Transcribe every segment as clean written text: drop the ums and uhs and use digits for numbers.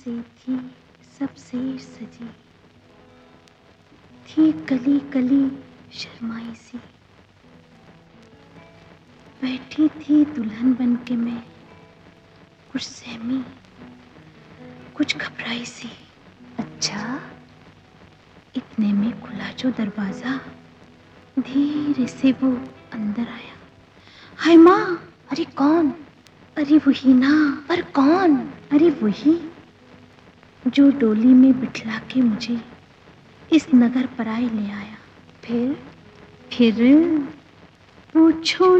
से थी सब सेर सजी, थी कली कली शर्माई सी। बैठी थी दुल्हन बन के मैं, कुछ सहमी कुछ घबराई सी। अच्छा, इतने में खुला जो दरवाजा, धीरे से वो अंदर आया। हाय माँ! अरे कौन? अरे वही ना। पर कौन? अरे वही जो डोली में बिठला के मुझे इस नगर पराए ले आया। फिर पूछो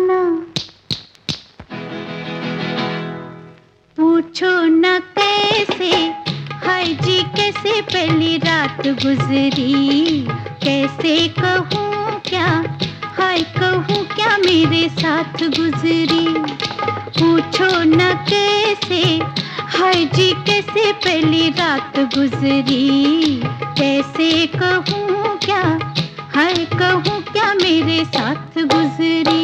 ना कैसे, हाय जी कैसे पहली रात गुजरी। कैसे कहूँ क्या, हाय कहूँ क्या मेरे साथ गुजरी। पूछो न कैसे, हाय जी कैसे पहली रात गुजरी। कैसे कहूँ क्या, हाय कहूँ क्या मेरे साथ गुजरी।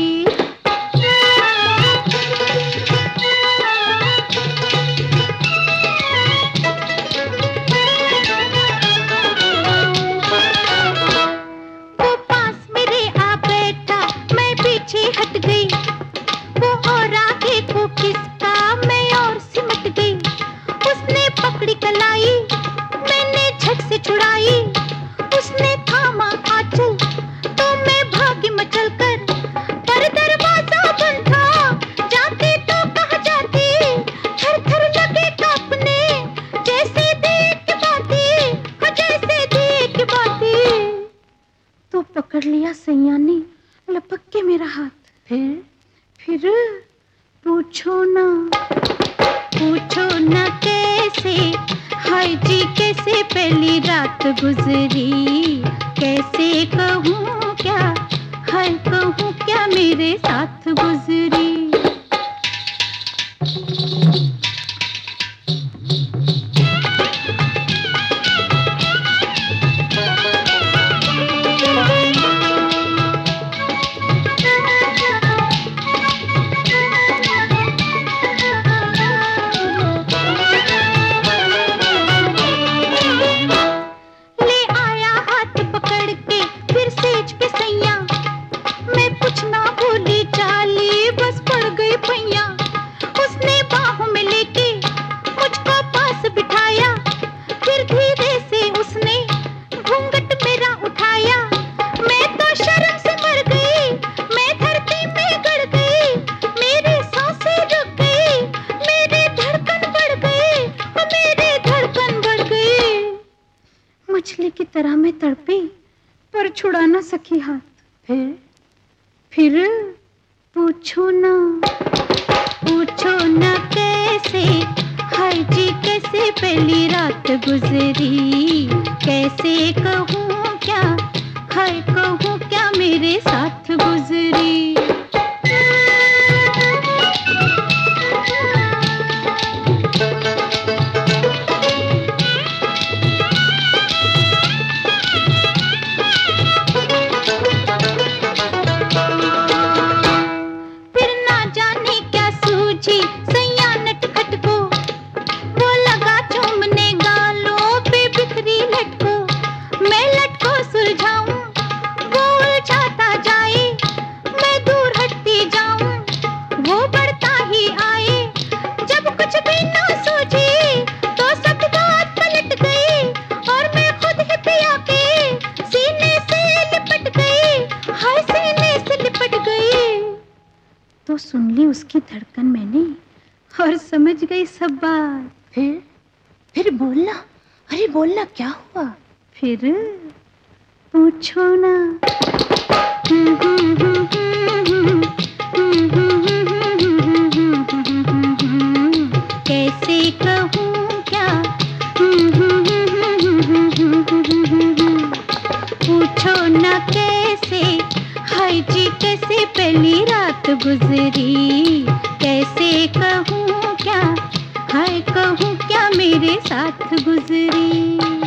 वो पास मेरे आ बैठा, मैं पीछे हट गई। वो और आगे को खिसका, मैं और सिमट गई। उसने पकड़ी कलाई, मैंने झट से छुड़ाई। उसने थामा आंचल, तो मैं भागी मचल कर। पर दरवाजा बंद था, जाते तो कहाँ जाती। थर थर लगे कांपने, जैसे देख बाती, हाँ जैसे देख बाती। तो पकड़ लिया सैया ने लपक के मेरा हाथ। फिर पूछो ना कैसे, हाय जी कैसे पहली रात गुजरी। कैसे कहूँ क्या, हाय कहूँ क्या मेरे साथ गुजरी। मछली की तरह मैं तड़पी, पर छुड़ा ना सकी हाथ। फिर पूछो ना कैसे, हाय जी कैसे पहली रात गुजरी। कैसे कहूँ क्या, हाय कहूँ क्या मेरे साथ गुजरी। तो सुन ली उसकी धड़कन मैंने, और समझ गई सब बात। फिर बोलना, अरे बोलना क्या हुआ। फिर पूछो ना। कैसे कहूँ क्या, पूछो ना कैसे, हाय जी कैसे पहली रात गुजरी। कैसे कहूँ क्या, हाय कहूँ क्या मेरे साथ गुजरी।